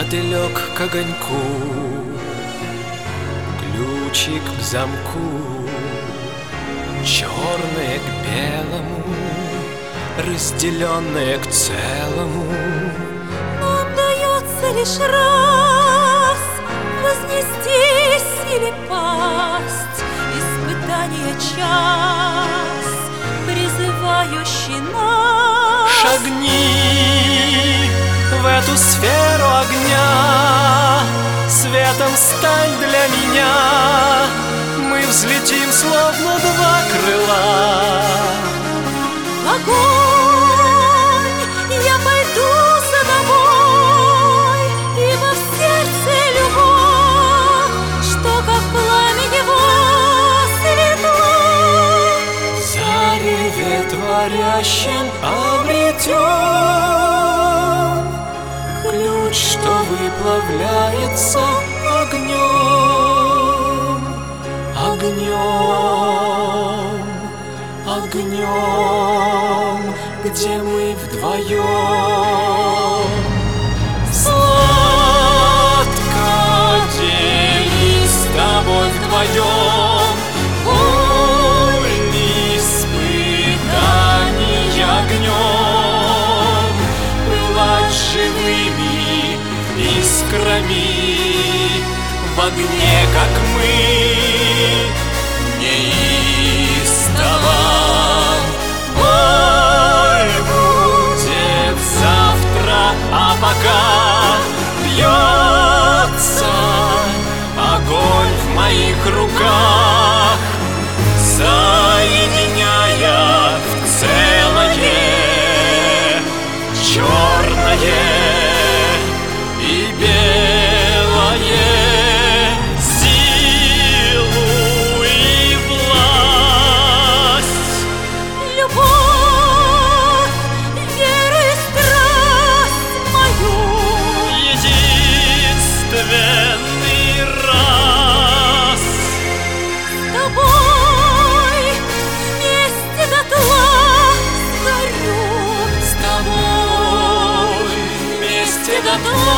мотылек к огоньку, ключик к замку, черное к белому, разделенное к целому. Нам дается лишь раз вознестись или пасть, испытание час, призывающий нас. Шагни в эту сферу огня, светом стань для меня. Мы взлетим, словно два крыла. Огонь, я пойду за тобой, ибо в сердце любовь, что как пламя его светло. В зареве творящем обретем ключ, что выплавляется огнем, огнем, огнем, где мы вдвоем. Сладко делись с тобой вдвоем, боль испытаний огнем, пылать живыми искрами в огне, как мы, неистово. Боль будет завтра, а пока бьется огонь в моих руках, соединяя в целое черное и белое, силу и власть. Любовь, веру и страсть мою, Единственный раз с тобой вместе дотла сгорю, с тобой вместе до